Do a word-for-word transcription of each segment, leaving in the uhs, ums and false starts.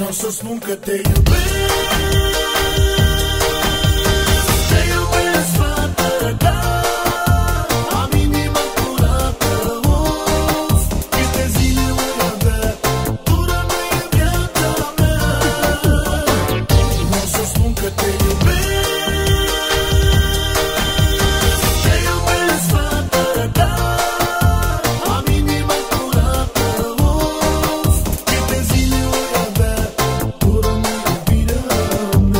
Vreau să spun că te iubesc. Te iubesc, fată, da. Am inima curată, of. Câte zile voi avea, tu rămâi în viața mea. Vreau să spun că te iubesc. Te iubesc, fată, da. Am inima curată, of. Câte zile voi avea, tu rămâi iubirea mea.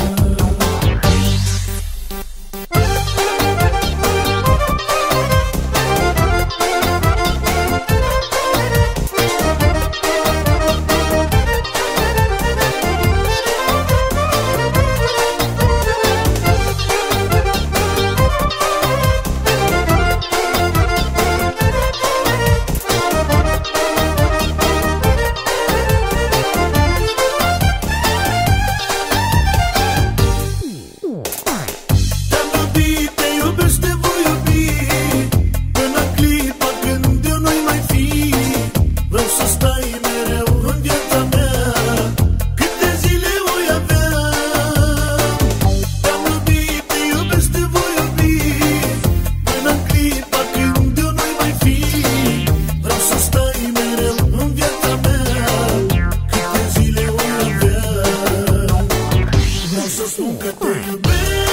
Te-am iubit, te iubesc, te voi iubi până clipa când eu nu-i mai fi. Vreau să stai mereu în viața mea, câte zile voi avea. Te-am iubit, te iubesc, te voi iubi până clipa când eu nu-i mai fi. Vreau să stai mereu în viața mea, câte zile voi avea. Vreau să spun că te iubesc.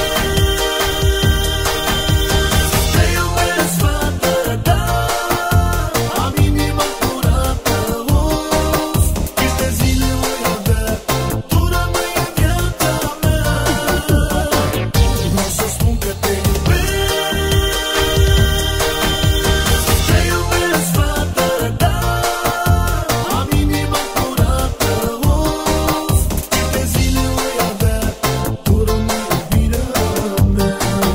Te iubesc, fată, da. Am inima curată, of. Câte zile voi avea, tu rămâi în viața mea. Vreau să spun că te iubesc. Te iubesc, fată, da. Am inima curată, of. Câte zile voi avea, tu rămâi iubirea mea.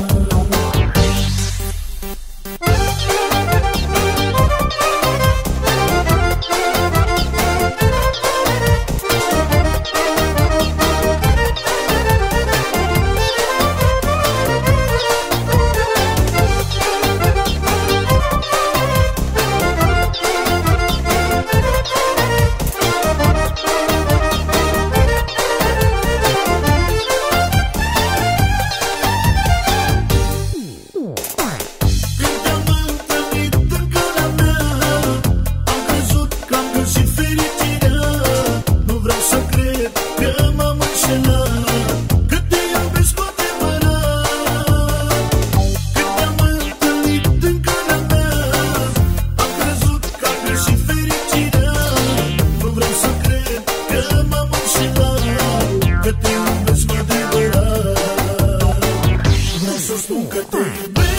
Când te-am întâlnit în calea mea, am crezut că am găsit fericirea. Nu vreau să cred că m-am înșelat, că te iubesc cu adevărat. Când te-am întâlnit în calea mea, am crezut că am găsit fericirea. Nu vreau să cred că m-am înșelat, că te iubesc cu adevărat. Vreau să spun că te iubesc.